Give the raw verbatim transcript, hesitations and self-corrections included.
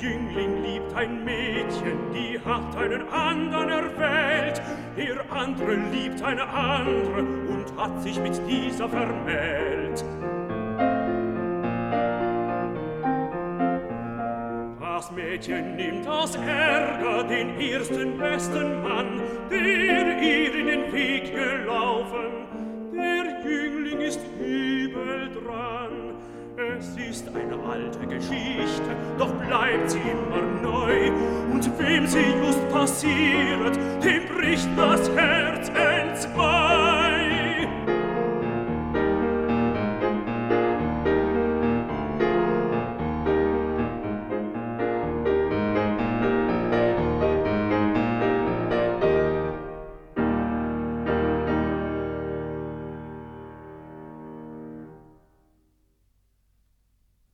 Jüngling liebt ein Mädchen, die hat einen andern erwählt. Der andere liebt eine andere und hat sich mit dieser vermählt. Das Mädchen nimmt aus Ärger den ersten besten Mann, der ihr in den Weg gelaufen. Der Jüngling ist übel dran. Es ist eine alte Geschichte, doch bleibt sie immer neu. Und wem sie just passiert, dem bricht das Herz entzwei.